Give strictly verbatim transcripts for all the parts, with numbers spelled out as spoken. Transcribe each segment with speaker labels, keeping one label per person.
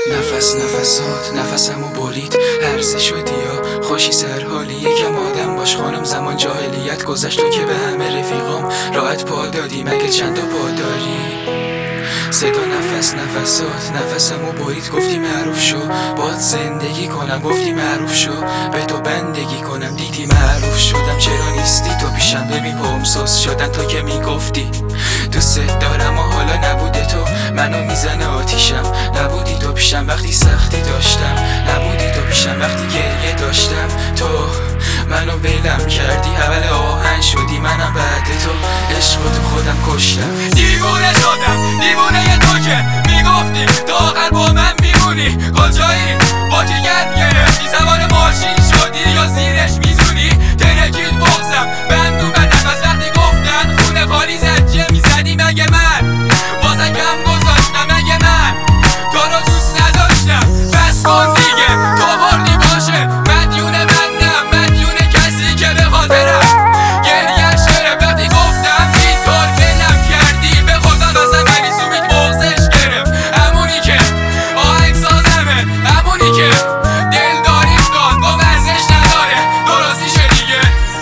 Speaker 1: نفس نفسات نفسمو برید، عرضه شدی یا خوشی سرحالی. یکم آدم باش خانم، زمان جاهلیت گذشت تو که به همه رفیقام راحت پا دادی، مگه چند تا پا داری؟ صدا نفس نفسات نفسمو برید، گفتی معروف شو باد زندگی کنم، گفتی معروف شو به تو بندگی کنم. دیدی معروف شدم چرا نیستی تو پیشم، ببین پام سوس شدن تو که میگفتی دوست دارم و حالا نبوده تو منو میزنه آتیشم. نبودی تو پیشم وقتی سختی داشتم، نبودی تو پیشم وقتی گریه داشتم. تو منو ولم کردی، اول آهن شدی منم بعد تو عشق تو خودم کشتم.
Speaker 2: دیوونه شدم دیوونه تو که میگفتی تا آخر با من میمونی. کجایی با که گرد گرفتی، سوار ماشین شدی یا زیرش میزونی. ترکید بغزم بندون به نفس وقتی گفتن خونه خالی زجه میزدی. مگه من واسه کم گذاشتم؟ مگه من تو رو دوست نداشتم؟ بس کن دیگه تو بردی باشه، مدیون من نه مدیون کسی که بخواد برم. گریهش گرفت وقتی گفتم اینطور ولم کردی، به خدا قسم ولی سومیت بغزش گرفت. همونی که آهنگ سازمه، همونی که دل داریم داد با ورزش نداره درستیشه دیگه.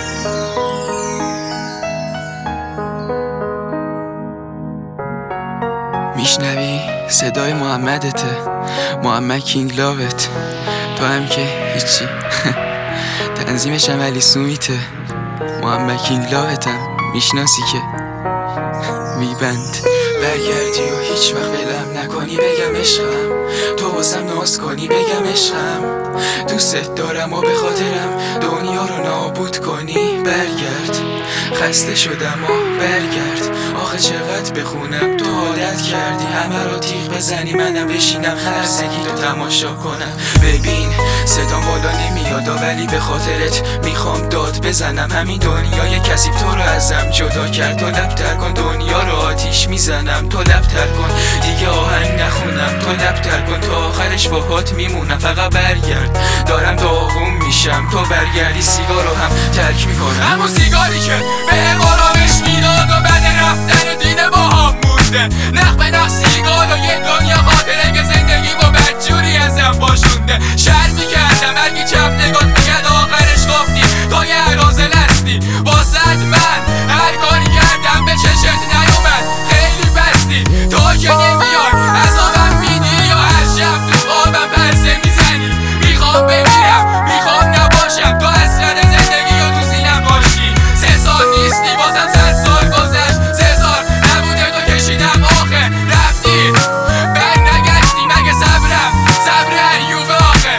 Speaker 1: میشنوی صدای محمدته، محمد کینگ لاوت. تو هم که هیچی تنظیمش هم علی سومیته. محمد کینگ لاوتم میشناسی که میبند. برگردی و هیچ وقت ولم نکنی، بگم عشقم تو واسم ناز کنی، بگم عشقم دوست دارم و به خاطرم دنیا رو نابود کنی. برگرد خسته شدم و برگرد، آخه چقدر بخونم تو عادت کردی همه رو تیغ بزنی منم بشینم هرزگی رو تماشا کنم. ببین صدام بالا نمیاد ولی به خاطرت میخوام داد بزنم. همین دنیای کسیب تو رو ازم جدا کرد، تو لبتر کن دنیا رو آتیش میزنم. تو لبتر کن دیگه آهنگ نخونم، تو لبتر کن تا آخرش باهات میمونم. فقط برگرد دارم داغون میشم، تو برگردی سیگار رو هم ترک میکنم.
Speaker 2: همون سیگاری که به قرارش میداد و بعد رفتن دینه با هم مونده. نخ به نخ سیگار و یه دنیا خاطره که زندگی با بدجوری ازم باشونده. شر میکردم هرگی چپ نگات میکرد آخرش گفتی تو یه عرازل هستی. واسد من هر کاری کردم به چشت نیومد، خیلی بستی. تو که نمیای عذابم میدی یا هر شب تو خوابم پرسه میزنی. میخوام بمیرم میخوام نباشم، تو اصلا زندگی و تو سینم باشی. سه سال نیستی بازم صد سال گذشت، سه سال نبوده تو کشیدم آخه رفتی. بر نگشتی مگه صبرم صبر ایوب آخه.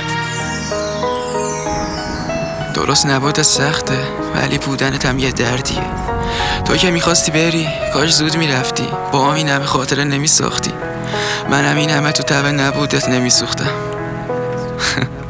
Speaker 1: درست نبود سخته ولی بودنت هم یه دردیه. تو که میخواستی بری کاش زود میرفتی، با هم این همه خاطره نمیساختی. من هم این همه تو تبه نبودت نمیسوختم